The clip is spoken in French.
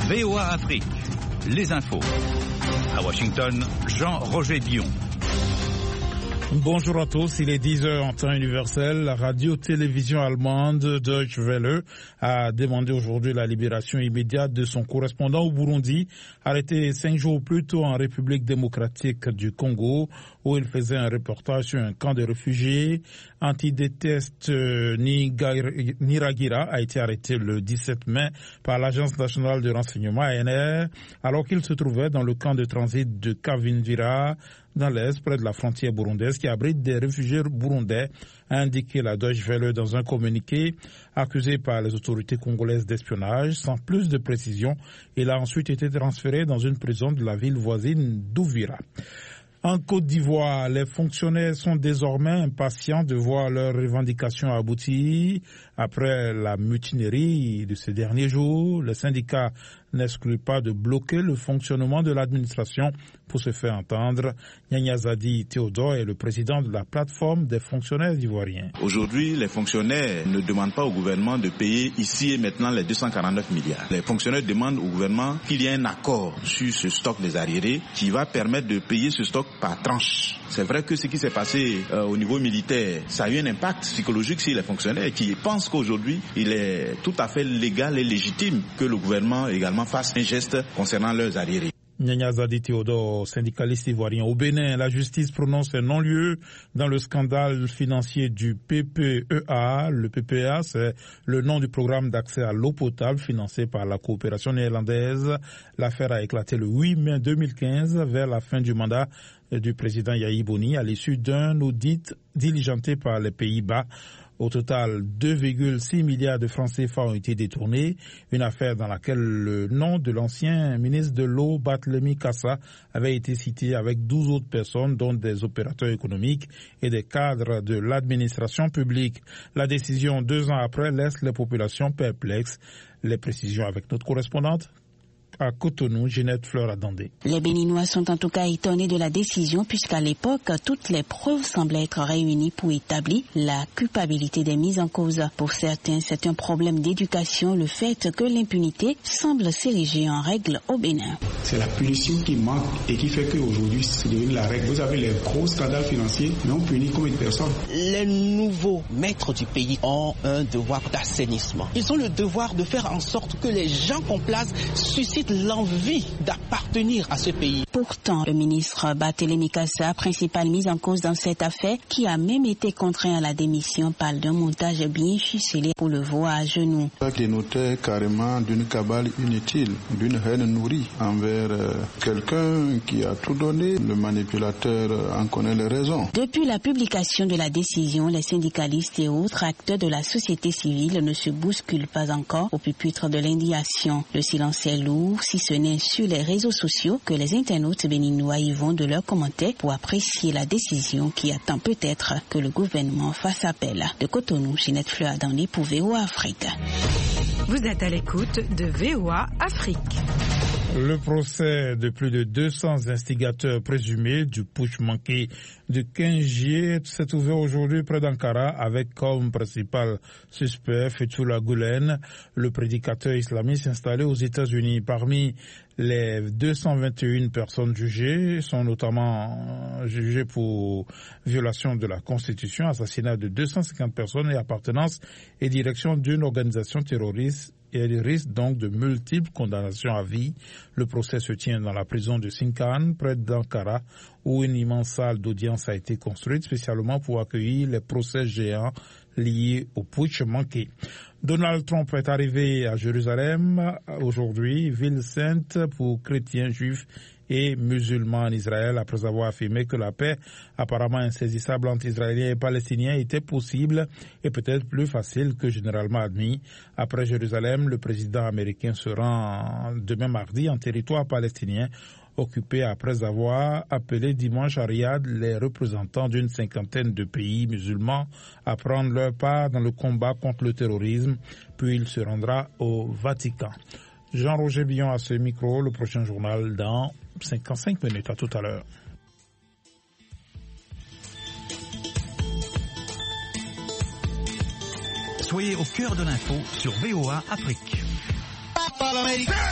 VOA Afrique, les infos. À Washington, Jean-Roger Dion. Bonjour à tous, il est 10h en temps universel. La radio-télévision allemande Deutsche Welle a demandé aujourd'hui la libération immédiate de son correspondant au Burundi, arrêté 5 jours plus tôt en République démocratique du Congo, où il faisait un reportage sur un camp de réfugiés. Antidéteste Niragira a été arrêté le 17 mai par l'Agence nationale de renseignement ANR, alors qu'il se trouvait dans le camp de transit de Kavimvira, dans l'Est, près de la frontière burundaise, qui abrite des réfugiés burundais, a indiqué la Deutsche Welle dans un communiqué. Accusé par les autorités congolaises d'espionnage, sans plus de précision, il a ensuite été transféré dans une prison de la ville voisine d'Ouvira. En Côte d'Ivoire, les fonctionnaires sont désormais impatients de voir leurs revendications aboutir. Après la mutinerie de ces derniers jours, les syndicats n'excluent pas de bloquer le fonctionnement de l'administration pour se faire entendre. Nyanyazadi Théodore est le président de la plateforme des fonctionnaires ivoiriens. Aujourd'hui, les fonctionnaires ne demandent pas au gouvernement de payer ici et maintenant les 249 milliards. Les fonctionnaires demandent au gouvernement qu'il y ait un accord sur ce stock des arriérés qui va permettre de payer ce stock par tranche. C'est vrai que ce qui s'est passé au niveau militaire, ça a eu un impact psychologique sur les fonctionnaires qui pensent qu'aujourd'hui, il est tout à fait légal et légitime que le gouvernement également fasse un geste concernant leurs arriérés. Nyanyazadi Théodore, syndicaliste ivoirien. Au Bénin, la justice prononce un non-lieu dans le scandale financier du PPEA. Le PPEA, c'est le nom du programme d'accès à l'eau potable financé par la coopération néerlandaise. L'affaire a éclaté le 8 mai 2015 vers la fin du mandat du président Yahi Boni à l'issue d'un audit diligenté par les Pays-Bas. Au total, 2,6 milliards de francs CFA ont été détournés, une affaire dans laquelle le nom de l'ancien ministre de l'eau, Barthélemy Kassa, avait été cité avec 12 autres personnes, dont des opérateurs économiques et des cadres de l'administration publique. La décision, 2 ans après, laisse les populations perplexes. Les précisions avec notre correspondante à Cotonou, Ginette Fleur-Adandé. Les Béninois sont en tout cas étonnés de la décision puisqu'à l'époque, toutes les preuves semblaient être réunies pour établir la culpabilité des mises en cause. Pour certains, c'est un problème d'éducation, le fait que l'impunité semble s'ériger en règle au Bénin. C'est la punition qui manque et qui fait qu'aujourd'hui, c'est devenu la règle. Vous avez les gros scandales financiers, mais on punit combien de personnes? Les nouveaux maîtres du pays ont un devoir d'assainissement. Ils ont le devoir de faire en sorte que les gens qu'on place suscitent l'envie d'appartenir à ce pays. Pourtant, le ministre Barthélemy Kassa, principale mise en cause dans cette affaire, qui a même été contraint à la démission, parle d'un montage bien ficelé pour le voir à genoux. Ça dénotait carrément d'une cabale inutile, d'une haine nourrie envers quelqu'un qui a tout donné. Le manipulateur en connaît les raisons. Depuis la publication de la décision, les syndicalistes et autres acteurs de la société civile ne se bousculent pas encore au pupitre de l'indignation. Le silence est lourd, si ce n'est sur les réseaux sociaux que les internautes béninois y vont de leurs commentaires pour apprécier la décision qui attend peut-être que le gouvernement fasse appel. De Cotonou, Ginette Fleur-Adandé pour VOA Afrique. Vous êtes à l'écoute de VOA Afrique. Le procès de plus de 200 instigateurs présumés du putsch manqué de 15 juillet s'est ouvert aujourd'hui près d'Ankara avec comme principal suspect Fethullah Gülen, le prédicateur islamiste installé aux États-Unis. Parmi les 221 personnes jugées sont notamment jugées pour violation de la Constitution, assassinat de 250 personnes et appartenance et direction d'une organisation terroriste. Et il risque donc de multiples condamnations à vie. Le procès se tient dans la prison de Sincan, près d'Ankara, où une immense salle d'audience a été construite spécialement pour accueillir les procès géants liés au putsch manqué. Donald Trump est arrivé à Jérusalem aujourd'hui, ville sainte pour chrétiens, juifs et musulmans en Israël, après avoir affirmé que la paix apparemment insaisissable entre Israéliens et Palestiniens était possible et peut-être plus facile que généralement admis. Après Jérusalem, le président américain se rend demain mardi en territoire palestinien, occupé après avoir appelé dimanche à Riyad les représentants d'une 50aine de pays musulmans à prendre leur part dans le combat contre le terrorisme, puis il se rendra au Vatican. Jean-Roger Dion à ce micro, le prochain journal dans 55 minutes. À tout à l'heure. Soyez au cœur de l'info sur VOA Afrique.